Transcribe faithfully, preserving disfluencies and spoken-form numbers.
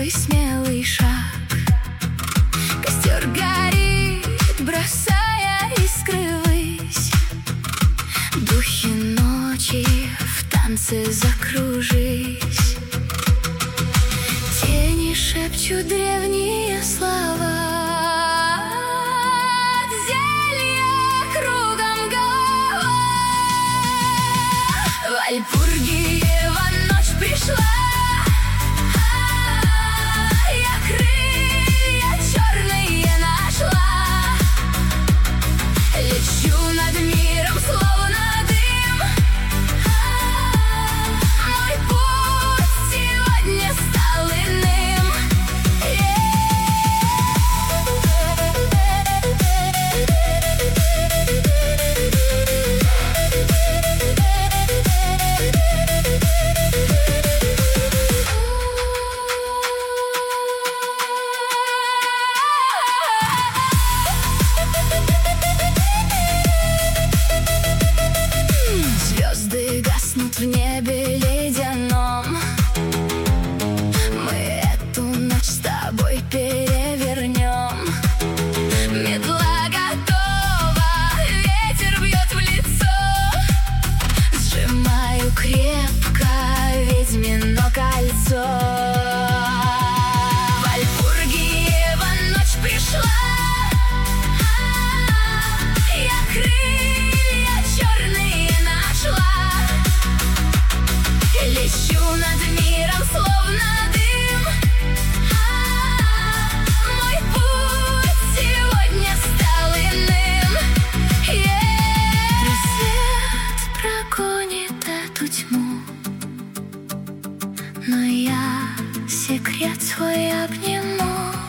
твой смелый шаг. Костер горит, бросая искры ввысь. Духи ночи в танце закружились. Тени шепчут древние слова. Вальпургиева ночь пришла, я крылья черные нашла. Лечу над миром, словно дым. Мой путь сегодня стал иным. В небе ледяном мы эту ночь с тобой перевернем. Метла готова, ветер бьет в лицо. Сжимаю крепко ведьмино кольцо. Вальпургиева ночь пришла, я крылья черные нашла. Лечу над миром, словно дым. Мой путь сегодня стал иным. Рассвет прогонит эту тьму, но я секрет свой обниму.